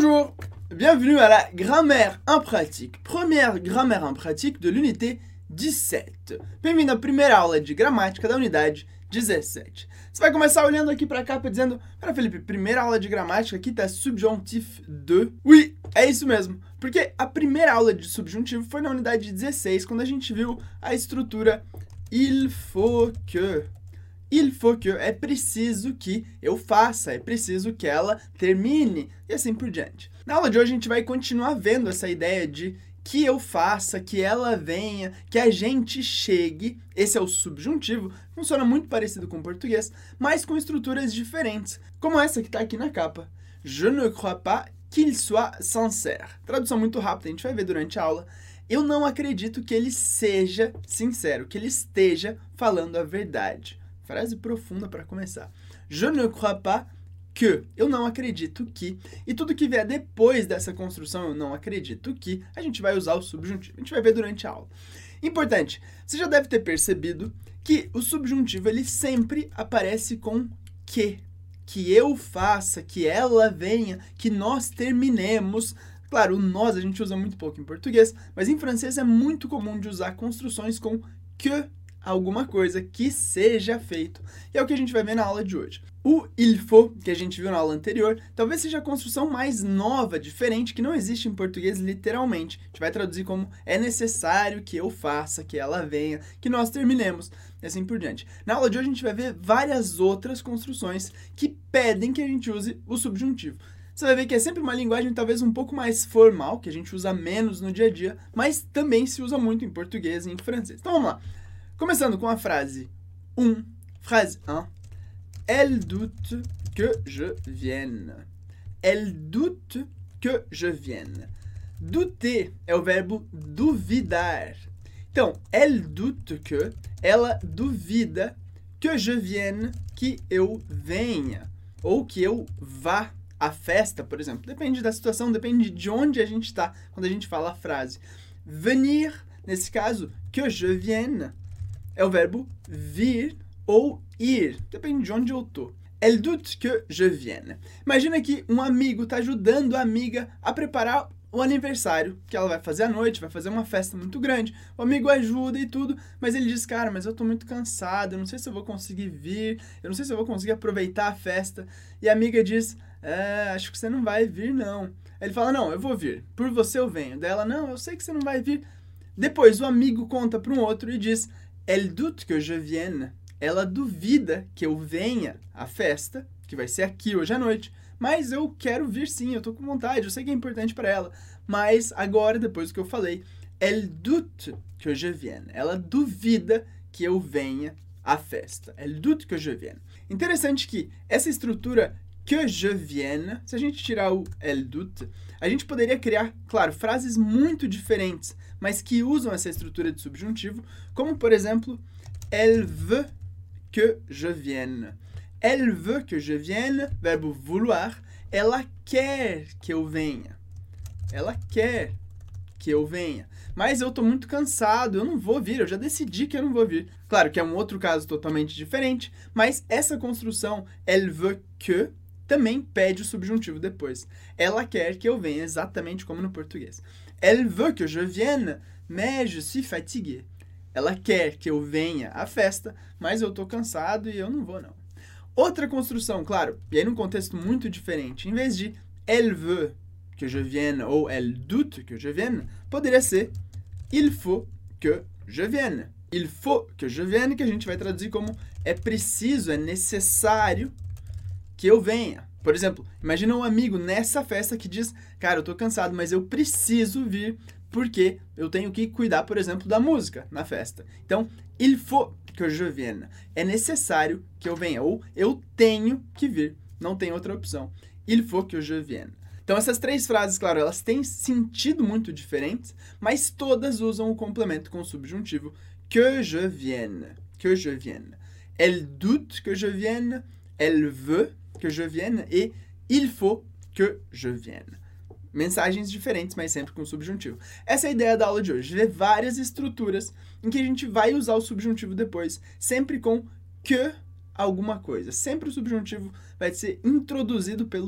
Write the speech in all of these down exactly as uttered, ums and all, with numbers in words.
Bonjour, bienvenue à la grammaire en pratique, première grammaire en pratique de l'unité dezessete. Bem-vindo à primeira aula de gramática da unidade dezessete. Você vai começar olhando aqui para cá dizendo, cara Felipe, primeira aula de gramática, aqui tá subjonctif deux. Oui, é isso mesmo, porque a primeira aula de subjuntivo foi na unidade dezesseis, quando a gente viu a estrutura il faut que. Il faut que é preciso que eu faça, é preciso que ela termine e assim por diante. Na aula de hoje a gente vai continuar vendo essa ideia de que eu faça, que ela venha, que a gente chegue. Esse é o subjuntivo, funciona muito parecido com o português, mas com estruturas diferentes, como essa que está aqui na capa. Je ne crois pas qu'il soit sincère. Tradução muito rápida, a gente vai ver durante a aula. Eu não acredito que ele seja sincero, que ele esteja falando a verdade. Frase profunda para começar. Je ne crois pas que. Eu não acredito que. E tudo que vier depois dessa construção, eu não acredito que, a gente vai usar o subjuntivo. A gente vai ver durante a aula. Importante, você já deve ter percebido que o subjuntivo ele sempre aparece com que. Que eu faça, que ela venha, que nós terminemos. Claro, o nós a gente usa muito pouco em português, mas em francês é muito comum de usar construções com que alguma coisa que seja feito. E é o que a gente vai ver na aula de hoje. O il faut, que a gente viu na aula anterior, talvez seja a construção mais nova, diferente, que não existe em português literalmente. A gente vai traduzir como é necessário que eu faça, que ela venha, que nós terminemos, e assim por diante. Na aula de hoje a gente vai ver várias outras construções que pedem que a gente use o subjuntivo. Você vai ver que é sempre uma linguagem talvez um pouco mais formal, que a gente usa menos no dia a dia, mas também se usa muito em português e em francês. Então vamos lá. Começando com a frase um, frase um. Elle doute que je vienne. Elle doute que je vienne. Douter é o verbo duvidar. Então, elle doute que, ela duvida que je vienne, que eu venha. Ou que eu vá à festa, por exemplo. Depende da situação, depende de onde a gente está quando a gente fala a frase. Venir, nesse caso, que je vienne, é o verbo vir ou ir. Depende de onde eu tô. Elle doute que je vienne. Imagina que um amigo está ajudando a amiga a preparar o aniversário que ela vai fazer à noite, vai fazer uma festa muito grande. O amigo ajuda e tudo, mas ele diz, cara, mas eu tô muito cansado, eu não sei se eu vou conseguir vir, eu não sei se eu vou conseguir aproveitar a festa. E a amiga diz, é, acho que você não vai vir, não. Ele fala, não, eu vou vir, por você eu venho. Daí ela, não, eu sei que você não vai vir. Depois o amigo conta para um outro e diz, elle doute que je vienne. Ela duvida que eu venha à festa, que vai ser aqui hoje à noite, mas eu quero vir sim, eu tô com vontade, eu sei que é importante para ela. Mas agora, depois do que eu falei, elle doute que je vienne. Ela duvida que eu venha à festa. Elle doute que je vienne. Interessante que essa estrutura que je vienne, se a gente tirar o elle doute, a gente poderia criar, claro, frases muito diferentes, mas que usam essa estrutura de subjuntivo, como, por exemplo, elle veut que je vienne. Elle veut que je vienne, verbo vouloir, ela quer que eu venha. Ela quer que eu venha. Mas eu tô muito cansado, eu não vou vir, eu já decidi que eu não vou vir. Claro que é um outro caso totalmente diferente, mas essa construção, elle veut que, também pede o subjuntivo depois. Ela quer que eu venha, exatamente como no português. Elle veut que je vienne, mais je suis fatigué. Ela quer que eu venha à festa, mas eu tô cansado e eu não vou, não. Outra construção, claro, e aí num contexto muito diferente. Em vez de elle veut que je vienne ou elle doute que je vienne, poderia ser il faut que je vienne. Il faut que je vienne, que a gente vai traduzir como é preciso, é necessário que eu venha. Por exemplo, imagina um amigo nessa festa que diz, cara, eu tô cansado, mas eu preciso vir porque eu tenho que cuidar, por exemplo, da música na festa. Então, il faut que je vienne. É necessário que eu venha, ou eu tenho que vir, não tem outra opção. Il faut que je vienne. Então, essas três frases, claro, elas têm sentido muito diferentes, mas todas usam o complemento com o subjuntivo que je vienne, que je vienne. Elle doute que je vienne, elle veut que je vienne et il faut que je vienne. Mensagens diferentes, mas sempre com subjuntivo. Essa é a ideia da aula de hoje, ver várias estruturas em que a gente vai usar o subjuntivo depois, sempre com que alguma coisa. Sempre o subjuntivo vai ser introduzido pelo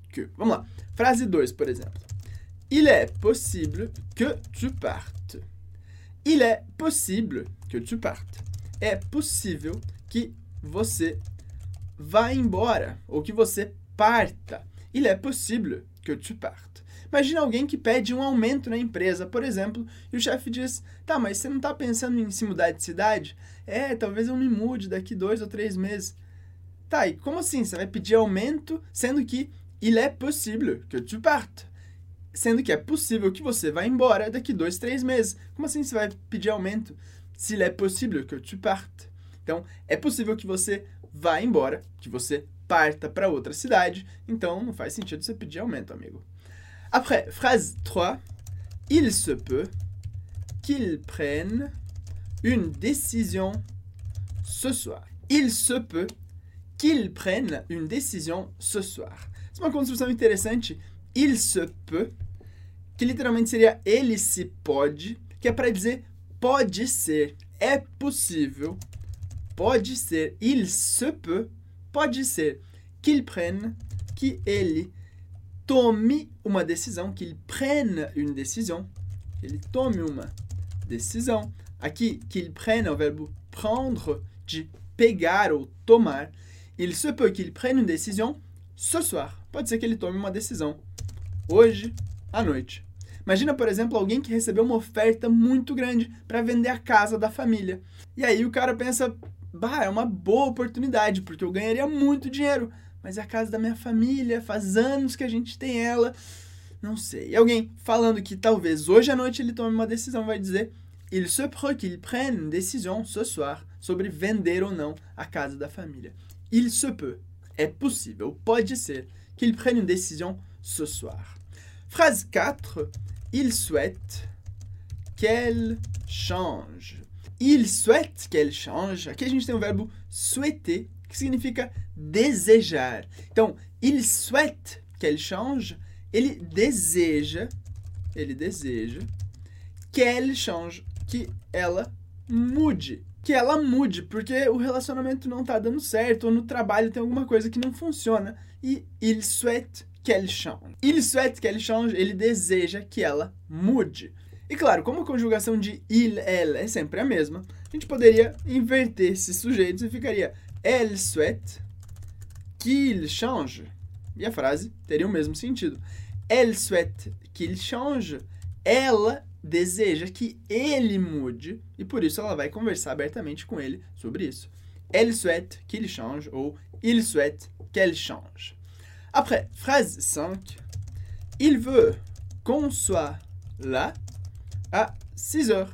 que. Vamos lá. Frase dois, por exemplo. Il est possible que tu partes. Il est possible que tu partes. É possível que você vá embora ou que você parta. Il est possible que tu partes. Imagina alguém que pede um aumento na empresa, por exemplo, e o chefe diz, tá, mas você não está pensando em se mudar de cidade? É, talvez eu me mude daqui dois ou três meses. Tá, e como assim? Você vai pedir aumento, sendo que il est possible que tu partes. Sendo que é possível que você vá embora daqui dois, três meses. Como assim você vai pedir aumento? S'il est possible que tu partes. Então, é possível que você vá embora, que você parta para outra cidade. Então, não faz sentido você pedir aumento, amigo. Après, phrase trois. Il se peut qu'il prenne une décision ce soir. Il se peut qu'il prenne une décision ce soir. Essa é uma construção interessante. Il se peut, que literalmente seria ele se pode, que é para dizer pode ser, é possível, pode ser, il se peut, pode ser, qu'il prenne, que ele tome uma decisão, qu'il prenne une décision, que ele tome uma decisão. Aqui, qu'il prenne é o verbo prendre, de pegar ou tomar. Il se peut qu'il prenne une décision ce soir. Pode ser que ele tome uma decisão hoje à noite. Imagina, por exemplo, alguém que recebeu uma oferta muito grande para vender a casa da família. E aí o cara pensa, bah, é uma boa oportunidade, porque eu ganharia muito dinheiro, mas é a casa da minha família, faz anos que a gente tem ela, não sei. E alguém falando que talvez hoje à noite ele tome uma decisão, vai dizer, il se peut qu'il prenne une décision ce soir, sobre vender ou não a casa da família. Il se peut, é possível, pode ser, qu'il prenne une décision ce soir. Phrase quatre. Il souhaite qu'elle change. Il souhaite qu'elle change. Aqui a gente tem o verbo souhaiter, que significa desejar. Então, il souhaite qu'elle change. Ele deseja, ele deseja qu'elle change, que ela mude. Que ela mude, porque o relacionamento não está dando certo, ou no trabalho tem alguma coisa que não funciona. E il souhaite qu'elle change. Il souhaite qu'elle change, ele deseja que ela mude. E claro, como a conjugação de il, elle é sempre a mesma, a gente poderia inverter esses sujeitos e ficaria elle souhaite qu'il change. E a frase teria o mesmo sentido. Elle souhaite qu'il change, ela deseja que ele mude, e por isso ela vai conversar abertamente com ele sobre isso. Elle souhaite qu'il change, ou il souhaite qu'elle change. Après, phrase cinq. Il veut qu'on soit là à six heures.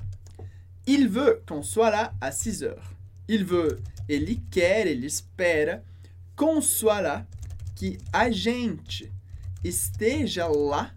Il veut qu'on soit là à six heures. Il veut, ele quer, ele espera, qu'on soit là, que a gente esteja lá,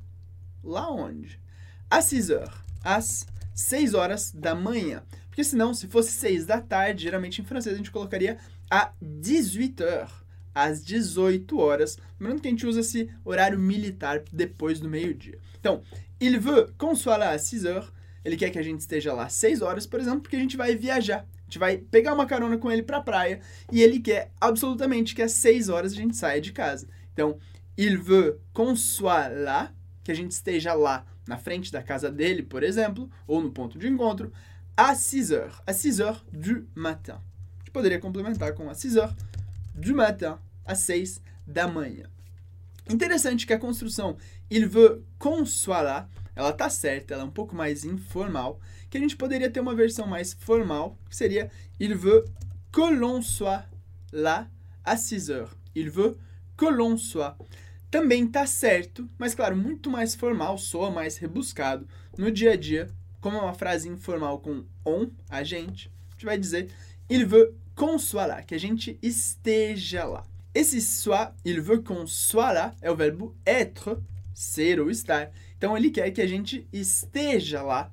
lá onde? Às six heures, às seis horas da manhã. Porque senão, se fosse seis da tarde, geralmente em francês a gente colocaria à dix-huit heures. Às dezoito horas, lembrando que a gente usa esse horário militar depois do meio-dia. Então, il veut qu'on soit là à six heures, ele quer que a gente esteja lá às seis horas, por exemplo, porque a gente vai viajar. A gente vai pegar uma carona com ele para a praia e ele quer absolutamente que às seis horas a gente saia de casa. Então, il veut qu'on soit là, que a gente esteja lá na frente da casa dele, por exemplo, ou no ponto de encontro, às six heures, às six heures du matin. A gente poderia complementar com às six heures du matin, às seis da manhã. Interessante que a construção il veut qu'on soit là, ela tá certa, ela é um pouco mais informal, que a gente poderia ter uma versão mais formal, que seria il veut que l'on soit là à six heures. Il veut que l'on soit. Também tá certo, mas claro, muito mais formal, soa mais rebuscado. No dia a dia, como é uma frase informal com on, a gente, a gente vai dizer il veut qu'on soit là, que a gente esteja lá. Esse soit, il veut qu'on soit là, é o verbo être, ser ou estar. Então, ele quer que a gente esteja lá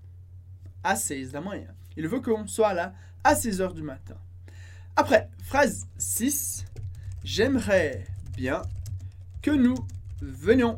às seis da manhã. Il veut qu'on soit là à six heures du matin. Après, phrase six. J'aimerais bien que nous venions.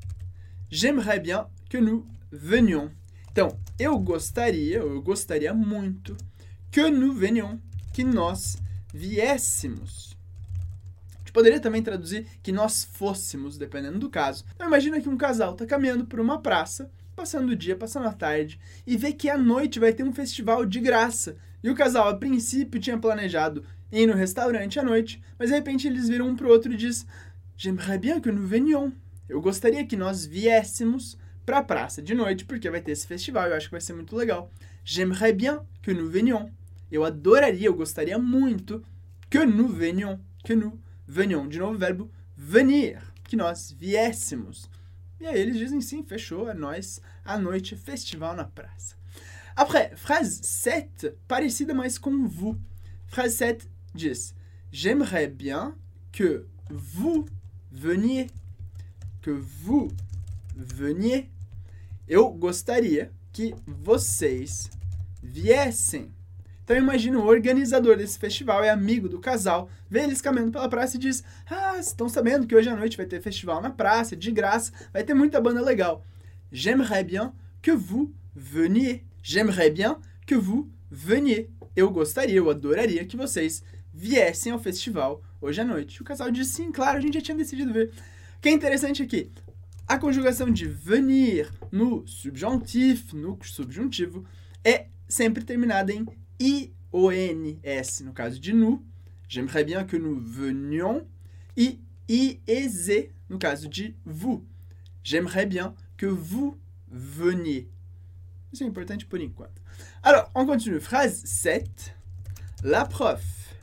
J'aimerais bien que nous venions. Então, eu gostaria, eu gostaria muito que nous venions, que nós viéssemos. gente poderia também traduzir que nós fôssemos, dependendo do caso. Então imagina que um casal está caminhando por uma praça, passando o dia, passando a tarde, e vê que à noite vai ter um festival de graça. E o casal, a princípio, tinha planejado ir no restaurante à noite, mas de repente eles viram um pro outro e diz: J'aimerais bien que nous venions. Eu gostaria que nós viéssemos para a praça de noite, porque vai ter esse festival, eu acho que vai ser muito legal. J'aimerais bien que nous venions. Eu adoraria, eu gostaria muito que nous venions, que nous venions. De novo o verbo venir, que nós viéssemos. E aí eles dizem sim, fechou, é nós, à noite, festival na praça. Après, phrase sept, parecida mais com vous. Phrase sept diz: J'aimerais bien que vous veniez. Que vous veniez. Eu gostaria que vocês viessem. Então imagina o organizador desse festival é amigo do casal, vê eles caminhando pela praça e diz: Ah, estão sabendo que hoje à noite vai ter festival na praça, de graça, vai ter muita banda legal. J'aimerais bien que vous veniez. J'aimerais bien que vous veniez. Eu gostaria, eu adoraria que vocês viessem ao festival hoje à noite. O casal diz sim, claro, a gente já tinha decidido ver. O que é interessante aqui, a conjugação de venir no subjuntif, no subjuntivo, é sempre terminada em I O N S, no caso de nous. J'aimerais bien que nous venions. E I E Z, no caso de vous. J'aimerais bien que vous veniez. Isso é importante por enquanto. Alors, on continue. Phrase sept. La prof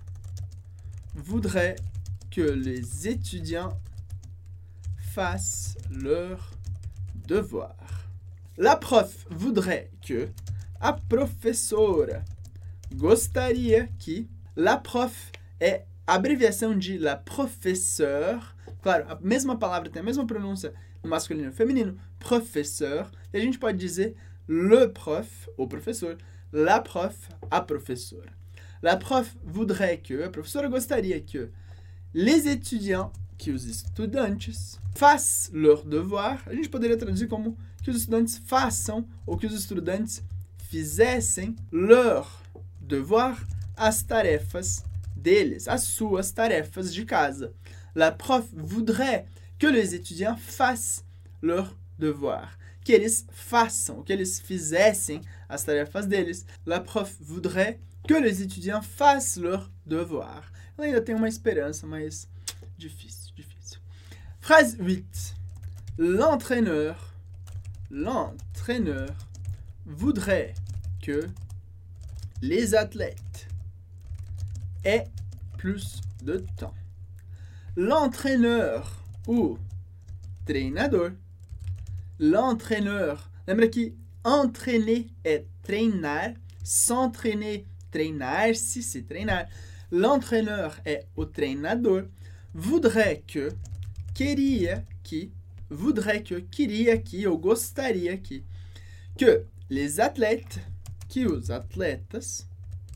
voudrait que les étudiants fassent leurs devoirs. La prof voudrait que, a professora gostaria que, la prof é a abreviação de la professeur. Claro, a mesma palavra tem a mesma pronúncia no masculino e no feminino, professeur. E a gente pode dizer le prof, o professor, la prof, a professora. La prof voudrait que, a professora gostaria que, les étudiants, que os estudantes, fassent leur devoir. A gente poderia traduzir como que os estudantes façam ou que os estudantes fizessem leur devoir, as tarefas deles, as suas tarefas de casa. La prof voudrait que les étudiants fassent leur devoir. Que eles façam, que eles fizessem as tarefas deles. La prof voudrait que les étudiants fassent leur devoir. Ela ainda tem uma esperança, mas difícil, difícil. Phrase huit. L'entraîneur, l'entraîneur voudrait que les athlètes aient plus de temps. L'entraîneur, ou treinador, l'entraîneur, lembra que entraîner é treinar, s'entraîner, treinar-se, se treinar. L'entraîneur é o treinador, voudrait que, queria que, voudrait que, queria que, ou gostaria que, que les athlètes, que os atletas,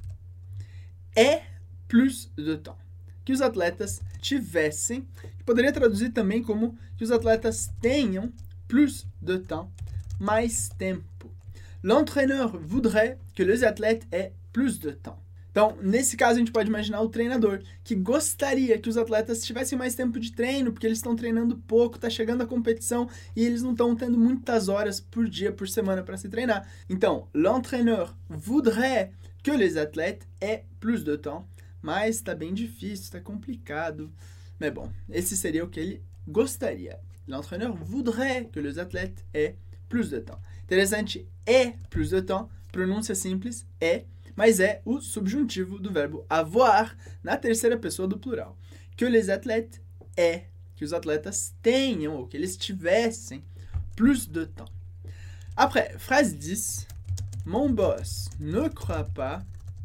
aient plus de temps. Que os atletas tivessem, poderia traduzir também como que os atletas tenham plus de temps, mais tempo. L'entraîneur voudrait que les athlètes aient plus de temps. Então, nesse caso, a gente pode imaginar o treinador, que gostaria que os atletas tivessem mais tempo de treino, porque eles estão treinando pouco, está chegando a competição e eles não estão tendo muitas horas por dia, por semana para se treinar. Então, l'entraîneur voudrait que les athlètes aient plus de temps, mas está bem difícil, está complicado. Mas bom, esse seria o que ele gostaria. L'entraîneur voudrait que les athlètes aient plus de temps. Interessante, é plus de temps, pronúncia simples, é, mas é o subjuntivo do verbo avoir na terceira pessoa do plural. Que les athlètes aient, que os atletas tenham, ou que eles tivessem, plus de temps. Après, phrase dix. Mon boss ne croit pas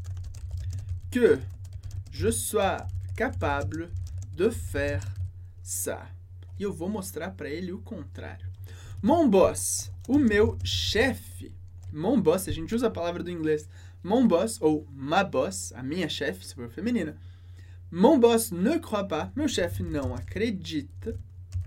que je sois capable de faire ça. E eu vou mostrar para ele o contrário. Mon boss, o meu chefe. Mon boss, a gente usa a palavra do inglês. Mon boss, ou ma boss, a minha chefe, se for feminina. Mon boss ne croit pas, meu chefe não acredita.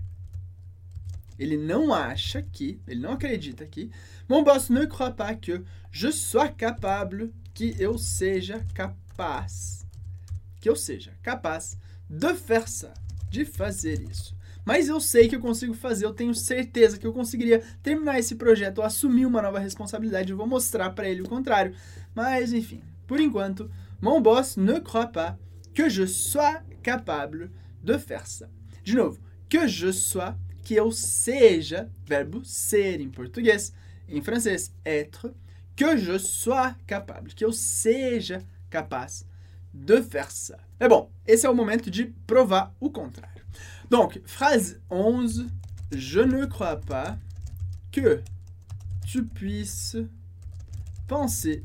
Ele não acha que, ele não acredita que. Mon boss ne croit pas que je sois capable, que eu seja capaz. Que eu seja capaz de faire ça, de fazer isso. Mas eu sei que eu consigo fazer, eu tenho certeza que eu conseguiria terminar esse projeto ou assumir uma nova responsabilidade. Eu vou mostrar para ele o contrário. Mas, enfim, por enquanto, mon boss ne croit pas que je sois capable de faire ça. De novo, que je sois, que eu seja, verbo ser em português, em francês, être, que je sois capable, que eu seja capaz de faire ça. É bom, esse é o momento de provar o contrário. Donc, phrase onze, je ne crois pas que tu puisses penser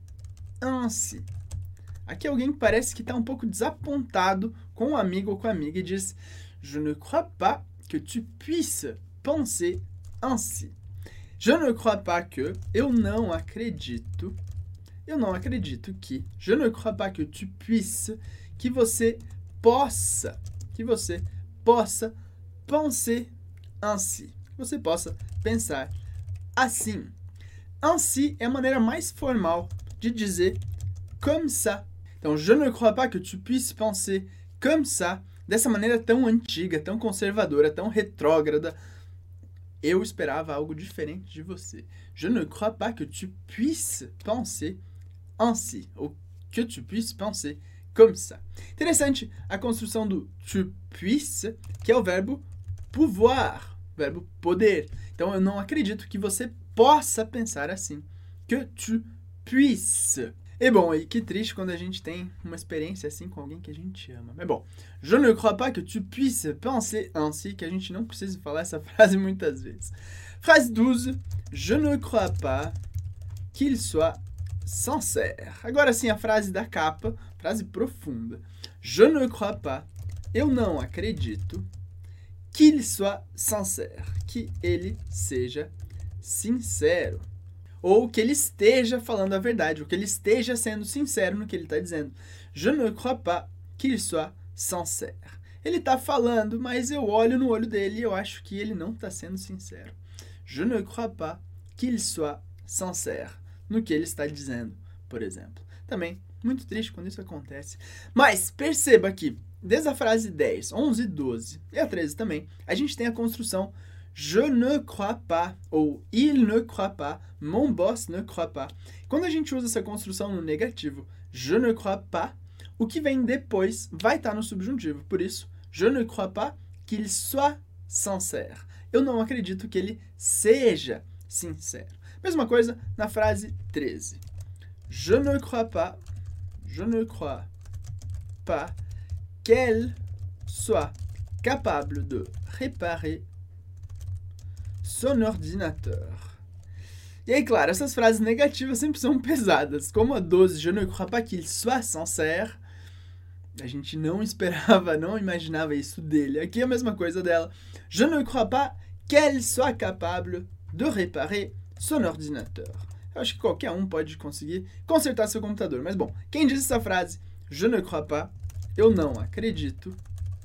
ainsi. Aqui é alguém que parece que está um pouco desapontado com o amigo ou com a amiga e diz, je ne crois pas que tu puisses penser ainsi. Je ne crois pas que, eu não acredito, eu não acredito que, je ne crois pas que tu puisses, que você possa, que você possa penser ainsi, que você possa pensar assim. Ainsi é a maneira mais formal de dizer comme ça. Então, je ne crois pas que tu puisses penser comme ça, dessa maneira tão antiga, tão conservadora, tão retrógrada. Eu esperava algo diferente de você. Je ne crois pas que tu puisses penser ainsi, ou que tu puisses penser comme ça. Interessante a construção do tu puisses, que é o verbo pouvoir, verbo poder. Então, eu não acredito que você possa pensar assim. Que tu puisses. E bom, e que triste quando a gente tem uma experiência assim com alguém que a gente ama. Mas bom, je ne crois pas que tu puisses penser ainsi, que a gente não precisa falar essa frase muitas vezes. Phrase douze, je ne crois pas qu'il soit sincère. Agora sim, a frase da capa, frase profunda. Je ne crois pas, eu não acredito, qu'il soit sincère, que ele seja sincero. Ou que ele esteja falando a verdade, ou que ele esteja sendo sincero no que ele está dizendo. Je ne crois pas qu'il soit sincère. Ele está falando, mas eu olho no olho dele e eu acho que ele não está sendo sincero. Je ne crois pas qu'il soit sincère no que ele está dizendo, por exemplo. Também, muito triste quando isso acontece. Mas perceba que, desde a frase dez, onze, doze e a treze também, a gente tem a construção je ne crois pas, ou il ne croit pas, mon boss ne croit pas. Quando a gente usa essa construção no negativo, je ne crois pas, o que vem depois vai estar no subjuntivo. Por isso, je ne crois pas qu'il soit sincère. Eu não acredito que ele seja sincero. Mesma coisa na frase treze. Je ne crois pas, je ne crois pas qu'elle soit capable de réparer son ordinateur. E aí, claro, essas frases negativas sempre são pesadas. Como a doze, je ne crois pas qu'il soit sincère. A gente não esperava, não imaginava isso dele. Aqui é a mesma coisa dela. Je ne crois pas qu'elle soit capable de réparer son ordinateur. Eu acho que qualquer um pode conseguir consertar seu computador. Mas bom, quem diz essa frase, je ne crois pas, eu não acredito,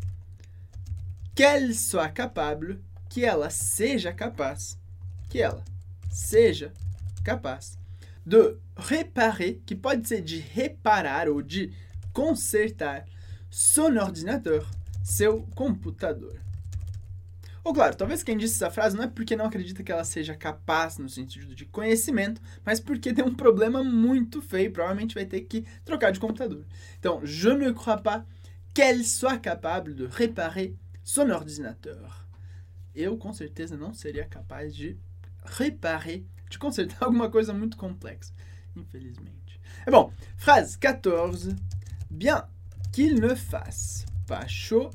qu'elle soit capable, que ela seja capaz, que ela seja capaz de réparer, que pode ser de reparar ou de consertar, son ordinateur, seu computador. Ou claro, talvez quem disse essa frase não é porque não acredita que ela seja capaz no sentido de conhecimento, mas porque tem um problema muito feio, provavelmente vai ter que trocar de computador. Então, je ne crois pas qu'elle soit capable de réparer son ordinateur. Eu, com certeza, não seria capaz de réparer, de consertar alguma coisa muito complexa, infelizmente. É bom, phrase quatorze. Bien qu'il ne fasse pas chaud,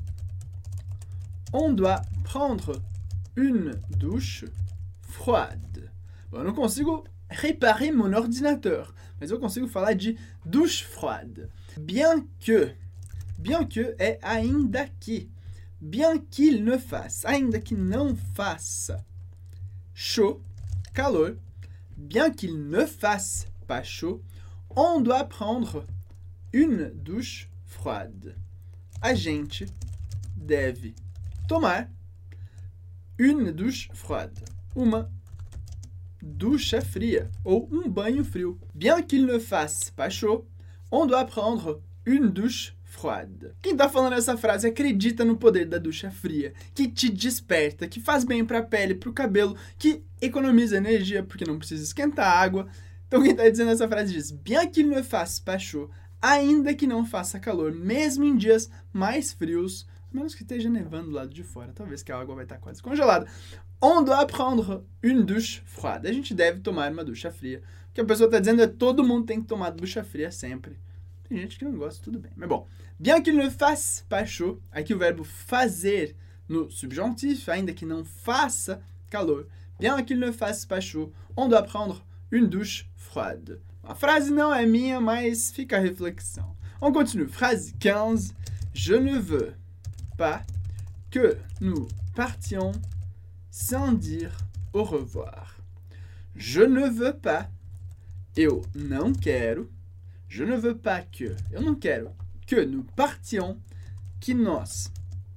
on doit prendre une douche froide. Bom, eu não consigo réparer mon ordinateur, mas eu consigo falar de douche froide. Bien que, bien que é ainda que. Bien qu'il ne fasse, ainda que não faça chaud, calor, bien qu'il ne fasse pas chaud, on doit prendre une douche froide. A gente deve tomar une douche froide, uma ducha fria ou um banho frio. Bien qu'il ne fasse pas chaud, on doit prendre une douche froide. Quem tá falando essa frase acredita no poder da ducha fria, que te desperta, que faz bem pra pele, pro cabelo, que economiza energia porque não precisa esquentar a água. Então quem tá dizendo essa frase diz: bien qu'il ne fasse pas chaud, ainda que não faça calor, mesmo em dias mais frios, a menos que esteja nevando do lado de fora, talvez que a água vai estar quase congelada. On doit prendre une douche froide. A gente deve tomar uma ducha fria. O que a pessoa está dizendo é que todo mundo tem que tomar ducha fria sempre. Tem gente que não gosta, tudo bem. Mas bom, bien qu'il ne fasse pas chaud, aqui o verbo fazer no subjonctif, ainda que não faça calor. Bien qu'il ne fasse pas chaud, on doit prendre une douche froide. A frase não é minha, mas fica a reflexão. On continue. Phrase quinze. Je ne veux pas que nous partions sans dire au revoir. Je ne veux pas, eu não quero, je ne veux pas que, eu não quero, que nous partions, que nós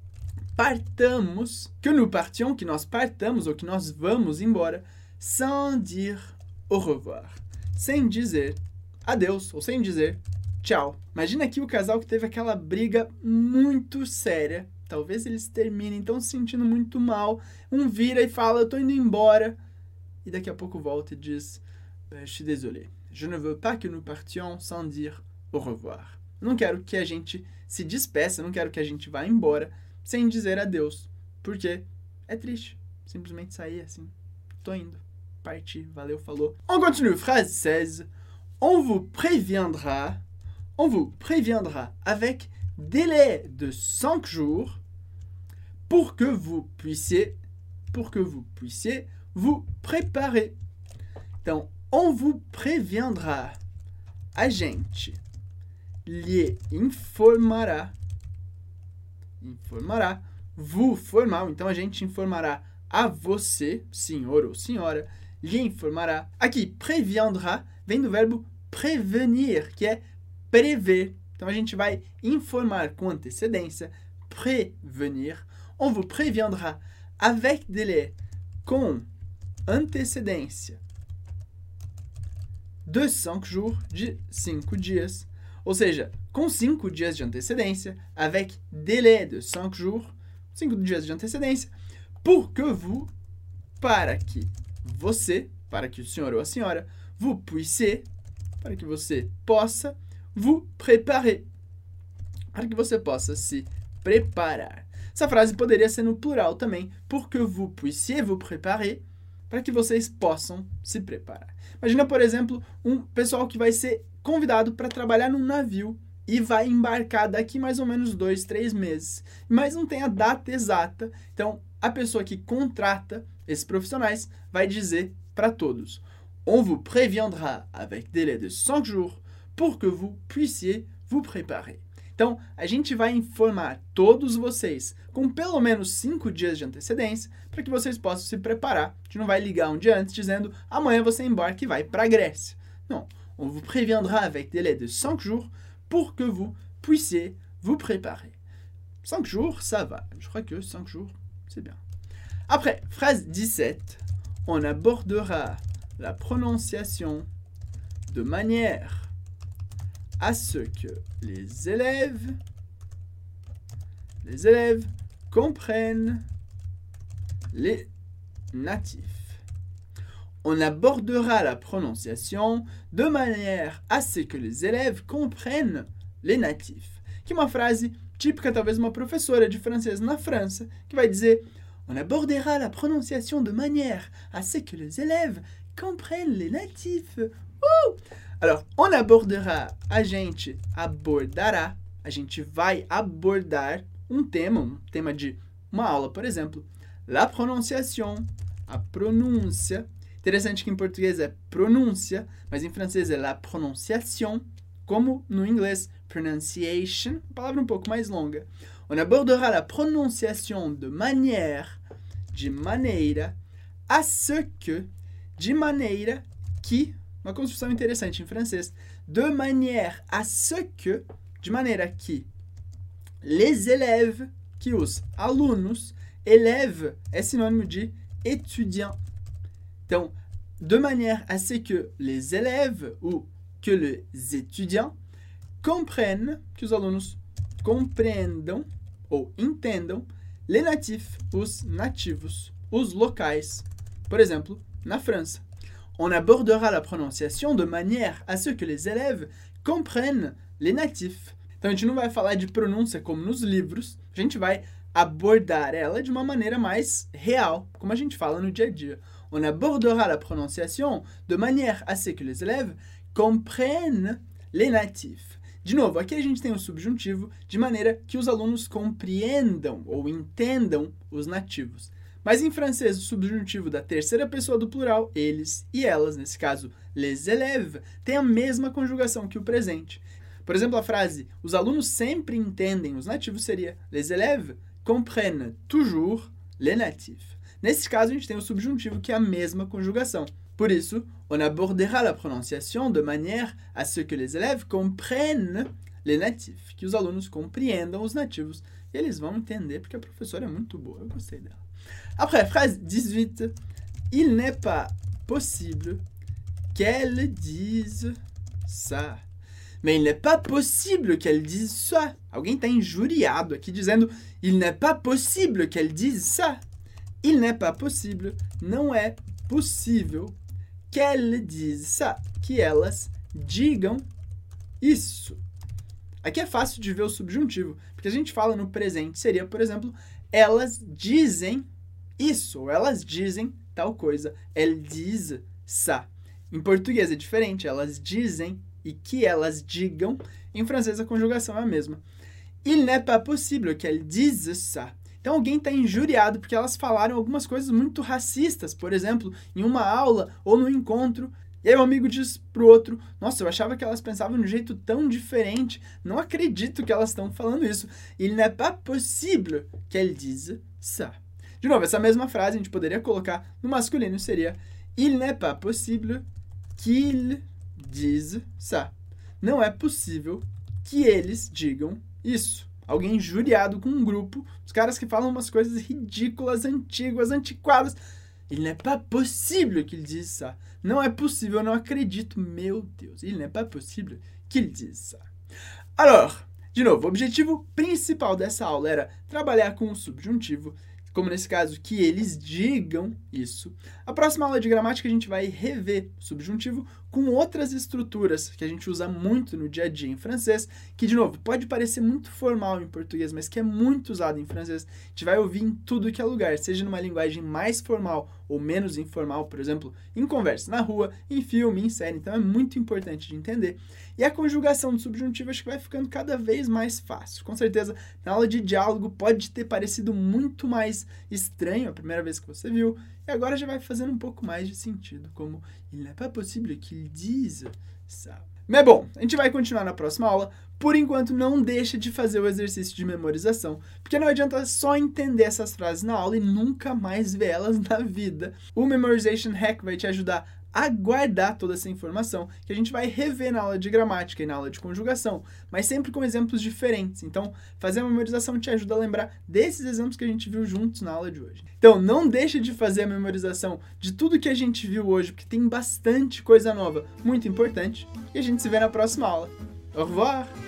partamos, que nous partions, que nós partamos ou que nós vamos embora, sans dire au revoir. Sem dizer adeus ou sem dizer tchau. Imagina aqui o casal que teve aquela briga muito séria. Talvez eles terminem, estão se sentindo muito mal. Um vira e fala, eu tô indo embora. E daqui a pouco volta e diz, je suis désolé. Je ne veux pas que nous partions sans dire au revoir. Não quero que a gente se despeça, não quero que a gente vá embora sem dizer adeus. Porque é triste. Simplesmente sair assim. Tô indo. Parti. Valeu, falou. On continue. Phrase seize. On vous préviendra. On vous préviendra avec délai de cinq jours pour que vous puissiez, pour que vous puissiez vous préparer. Então, on vous préviendra. A gente lhe informará. Informará. Vous formal. Então, a gente informará a você, senhor ou senhora, lhe informará. Aqui, préviendra vem do verbo prévenir, que é prever. Então, a gente vai informar com antecedência, prévenir. On vous préviendra avec délai, com antecedência, de cinq jours, de cinco dias. Ou seja, com cinco dias de antecedência, avec délai de cinq jours, cinco dias de antecedência, pour que vous, para que você, para que o senhor ou a senhora, vous puissiez, para que você possa, vous préparer, para que você possa se preparar. Essa frase poderia ser no plural também, pour que vous puissiez vous préparer, para que vocês possam se preparar. Imagina, por exemplo, um pessoal que vai ser convidado para trabalhar num navio e vai embarcar daqui mais ou menos dois, três meses, mas não tem a data exata. Então, a pessoa que contrata esses profissionais vai dizer para todos: on vous préviendra avec délai de cinq jours pour que vous puissiez vous préparer. Então, a gente vai informar todos vocês com pelo menos cinco dias de antecedência para que vocês possam se preparar. A gente não vai ligar um dia antes dizendo amanhã você embarca e vai para a Grécia. Não, on vous préviendra avec délai de cinq jours pour que vous puissiez vous préparer. cinq jours, ça va. Je crois que cinq jours, c'est bien. Après, phrase dix-sept, on abordera la prononciation de manière à ce que les élèves, les élèves comprennent les natifs. On abordera la prononciation de manière à ce que les élèves comprennent les natifs. Que é uma frase típica, talvez, uma professora de francês na França, que vai dizer: on abordera la prononciation de manière à ce que les élèves comprennent les natifs. Uh! Alors, on abordera, a gente abordará, a gente vai abordar um tema, um tema de uma aula, por exemplo. La prononciation, a pronúncia. Interessante que em português é pronúncia, mas em francês é la prononciation, como no inglês pronunciation, palavra um pouco mais longa. On abordera la prononciation de manière, de maneira, à ce que, de maneira que, uma construção interessante em francês, de manière à ce que, de maneira que, les élèves, que os alunos, élève é sinônimo de étudiant. Então, de manière à ce que les élèves ou que les étudiants comprennent, que os alunos compreendam ou entendam les natifs, os nativos, os locais. Por exemplo, na França. On abordera la prononciation de manière à ce que les élèves comprennent les natifs. Então a gente não vai falar de pronúncia como nos livros, a gente vai abordar ela de uma maneira mais real, como a gente fala no dia a dia. On abordera la prononciation de manière à ce que les élèves comprennent les natifs. De novo, aqui a gente tem o subjuntivo de maneira que os alunos compreendam ou entendam os nativos. Mas em francês, o subjuntivo da terceira pessoa do plural, eles e elas, nesse caso, les élèves, tem a mesma conjugação que o presente. Por exemplo, a frase os alunos sempre entendem os nativos seria les élèves comprennent toujours les natifs. Nesse caso, a gente tem o subjuntivo que é a mesma conjugação. Por isso, on abordera la prononciation de manière à ce que les élèves comprennent les natifs. Que os alunos compreendam os nativos. E eles vão entender, porque a professora é muito boa. Eu gostei dela. Après, phrase dix-huit. Il n'est pas possible qu'elle dise ça. Mais il n'est pas possible qu'elle dise ça. Alguém está injuriado aqui dizendo il n'est pas possible qu'elle dise ça. Il n'est pas possible, não é possível qu'elle dise ça, que elas digam isso. Aqui é fácil de ver o subjuntivo, porque a gente fala no presente, seria, por exemplo, elas dizem isso, ou elas dizem tal coisa. Elles disent ça. Em português é diferente, elas dizem e que elas digam. Em francês a conjugação é a mesma. Il n'est pas possible qu'elle dise ça. Então alguém está injuriado porque elas falaram algumas coisas muito racistas, por exemplo, em uma aula ou no encontro. E aí o amigo diz pro outro, nossa, eu achava que elas pensavam de um jeito tão diferente, não acredito que elas estão falando isso. Il n'est pas possible qu'elle dise ça. De novo, essa mesma frase a gente poderia colocar no masculino, seria il n'est pas possible qu'ils disent ça. Não é possível que eles digam isso. Alguém injuriado com um grupo, os caras que falam umas coisas ridículas, antigas, antiquadas. Il n'est pas possible qu'ils disent ça. Não é possível, eu não acredito. Meu Deus, il n'est pas possible qu'ils disent ça. Alors, de novo, o objetivo principal dessa aula era trabalhar com o subjuntivo, como nesse caso, que eles digam isso. A próxima aula de gramática a gente vai rever o subjuntivo com outras estruturas que a gente usa muito no dia a dia em francês, que, de novo, pode parecer muito formal em português, mas que é muito usado em francês. A gente vai ouvir em tudo que é lugar, seja numa linguagem mais formal ou menos informal, por exemplo, em conversa na rua, em filme, em série. Então é muito importante de entender. E a conjugação do subjuntivo acho que vai ficando cada vez mais fácil. Com certeza, na aula de diálogo pode ter parecido muito mais estranho a primeira vez que você viu, e agora já vai fazendo um pouco mais de sentido, como il n'est pas possible qu'ils disent ça. Mas bom, a gente vai continuar na próxima aula. Por enquanto, não deixa de fazer o exercício de memorização, porque não adianta só entender essas frases na aula e nunca mais ver elas na vida. O Memorization Hack vai te ajudar a guardar toda essa informação, que a gente vai rever na aula de gramática e na aula de conjugação, mas sempre com exemplos diferentes. Então, fazer a memorização te ajuda a lembrar desses exemplos que a gente viu juntos na aula de hoje. Então, não deixa de fazer a memorização de tudo que a gente viu hoje, porque tem bastante coisa nova, muito importante, e a gente se vê na próxima aula. Au revoir!